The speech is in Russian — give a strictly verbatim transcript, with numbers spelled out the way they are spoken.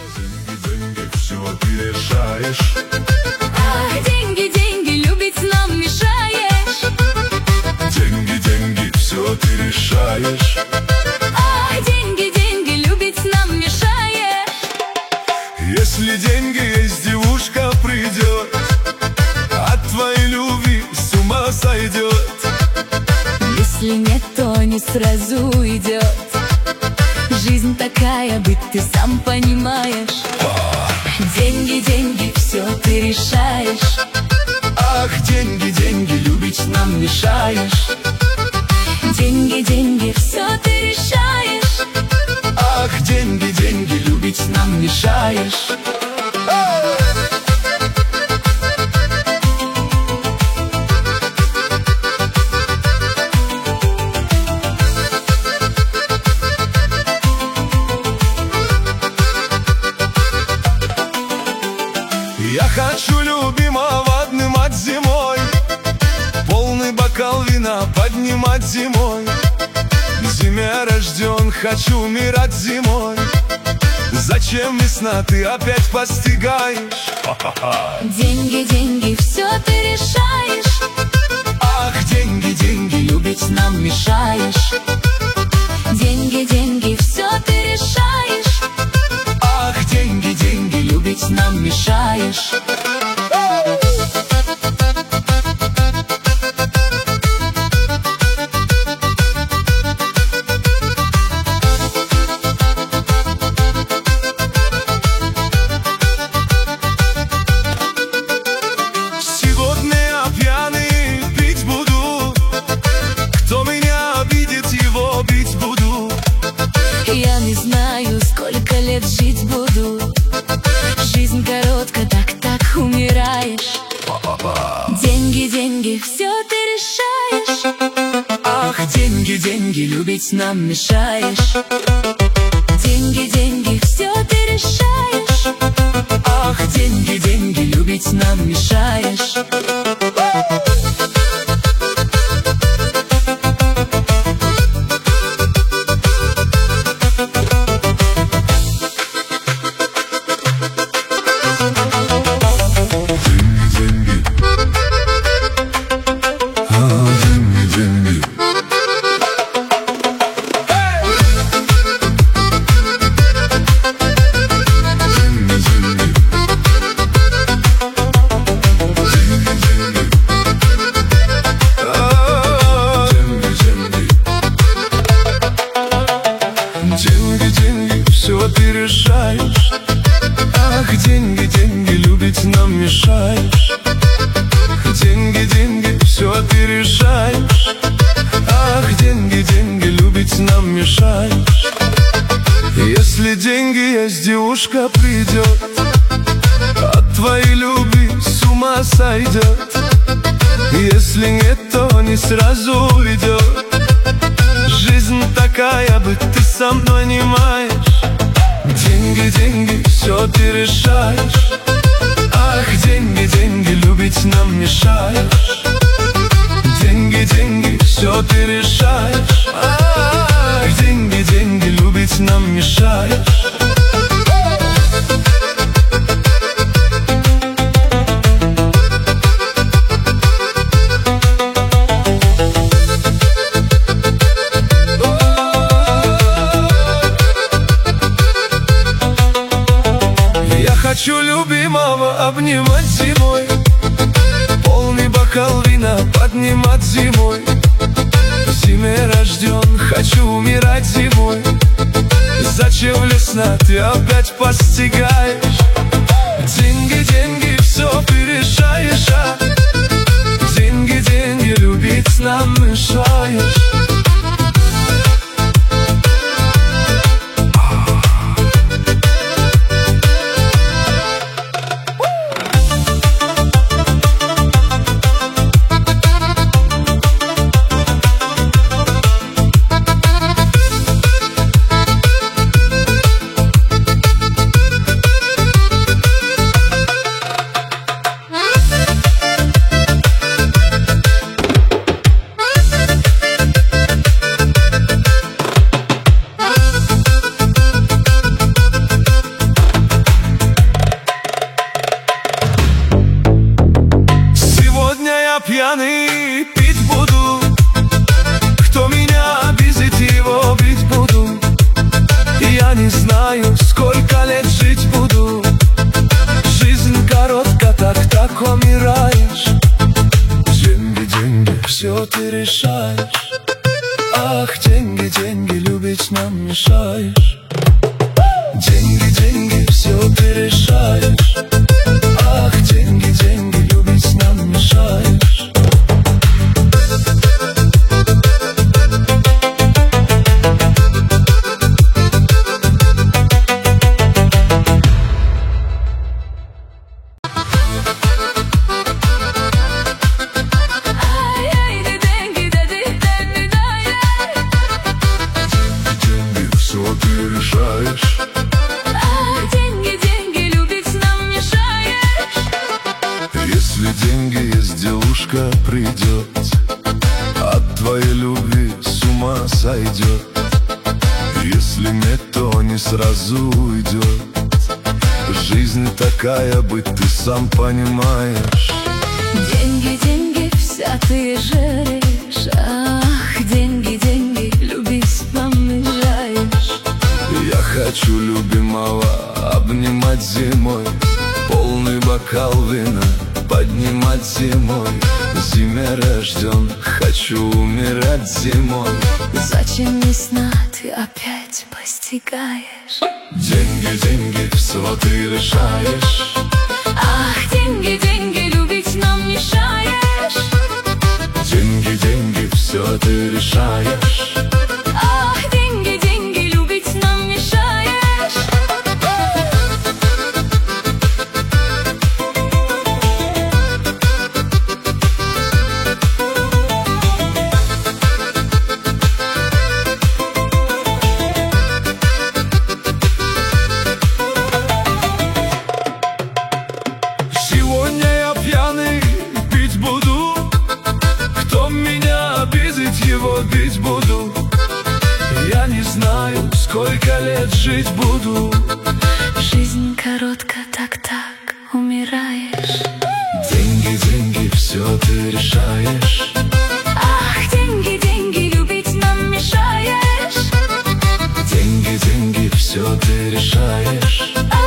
Деньги, деньги, все ты решаешь. Ах, деньги, деньги, любить нам мешаешь. Деньги, деньги, все ты решаешь. Ах, деньги, деньги, любить нам мешаешь. Если деньги есть, девушка придет, от твоей любви с ума сойдет. Если нет, то не сразу уйдет. Жизнь такая, быть ты сам понимаешь. Деньги, деньги, все ты решаешь. Ах, деньги, деньги, любить нам мешаешь. Деньги, деньги, все ты решаешь. Ах, деньги, деньги, любить нам мешаешь. Я хочу любимого обнимать зимой, полный бокал вина поднимать зимой. В зиме рожден, хочу умирать зимой. Зачем весна, ты опять постигаешь? Деньги, деньги, все ты решаешь. Ах, деньги, деньги, любить нам мешаешь. Деньги, деньги, все ты решаешь. Ах, деньги, деньги, любить нам мешаешь. Сегодня я пьяный пить буду. Кто меня обидит, его бить буду. Я не знаю, сколько лет жить буду. Жизнь коротка, так-так умираешь. Деньги, деньги, все ты решаешь. Ах, деньги, деньги, любить нам мешаешь. Деньги, деньги, все ты решаешь. Ах, деньги, деньги, любить нам мешаешь. Деньги, деньги, все ты решаешь. Ах, деньги, деньги, любить нам мешаешь. Деньги, деньги, все ты решаешь. Ах, деньги, деньги, любить нам мешаешь. Если деньги есть, девушка придет, от твоей любви с ума сойдет. Если нет, то не сразу уйдет. Жизнь такая, быть ты сам понимаешь. Деньги, деньги, все ты решаешь. Ах, деньги, деньги, любить нам мешаешь. Деньги, деньги, все ты решаешь. Ах, деньги, деньги, любить нам мешаешь. Хочу любимого обнимать зимой, полный бокал вина поднимать зимой. В зиме рожден, хочу умирать зимой. Зачем весна, ты опять постигаешь? Деньги, деньги, все ты решаешь. А деньги, деньги, любить нам мешаешь. ты решаешь. Ах, деньги, деньги, любить нам мешаешь. Деньги, деньги, все ты решаешь. Ах, деньги, деньги, любить нам мешаешь. Придет, от твоей любви с ума сойдет. Если нет, то не сразу уйдет. Жизнь такая быть, ты сам понимаешь. Деньги, деньги, вся ты жаришь. Ах, деньги, деньги, любить нам мешаешь. Я хочу любимого обнимать зимой, полный бокал вина поднимать зимой. Зиме рожден, хочу умирать зимой. Зачем весна, ты опять постигаешь? Деньги, деньги, все ты решаешь. Ах, деньги, деньги, любить нам мешаешь. Деньги, деньги, все ты решаешь. Ах, деньги, деньги, любить нам мешаешь. Его бить буду. Я не знаю, сколько лет жить буду. Жизнь коротка, так-так умираешь. Деньги, деньги, все ты решаешь. Ах, деньги, деньги, любить нам мешаешь. Деньги, деньги, все ты решаешь.